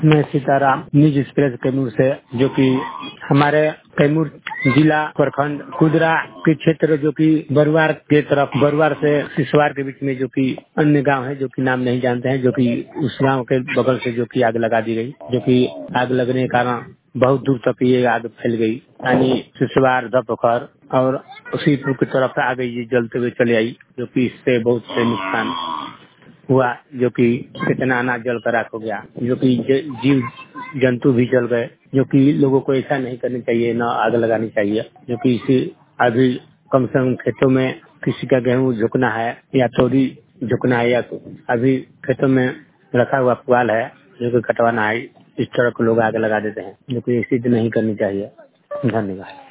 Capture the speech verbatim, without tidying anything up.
मैं Sitaram news express Kaimur से, जो कि हमारे कैमूर जिला प्रखंड कुदरा के क्षेत्र जो कि बरुआर के तरफ बरुआर से सिसवार के बीच में जो कि अन्य गांव है जो कि नाम नहीं जानते हैं, जो कि उस गांव के बगल से जो कि आग लगा दी गई, जो कि आग लगने के कारण बहुत दूर तक ये आग फैल गई, यानी सिसवार धपखर और उसीपुर की तरफ आ गई, ये जलते हुए चले आई, जो कि इससे बहुत से नुकसान हुआ, जो कि कितना अनाज जल कर राख हो गया, जो कि जीव जंतु भी जल गए, जो कि लोगों को ऐसा नहीं करनी चाहिए, न आग लगानी चाहिए, जो कि इसी अभी कम से कम खेतों में किसी का गेहूं झुकना है या तोरी झुकना है, या तो अभी खेतों में रखा हुआ पुआल है जो कि कटवाना है, इस तरह के लोग आग लगा देते हैं, जो कि ऐसी नहीं करनी चाहिए। धन्यवाद।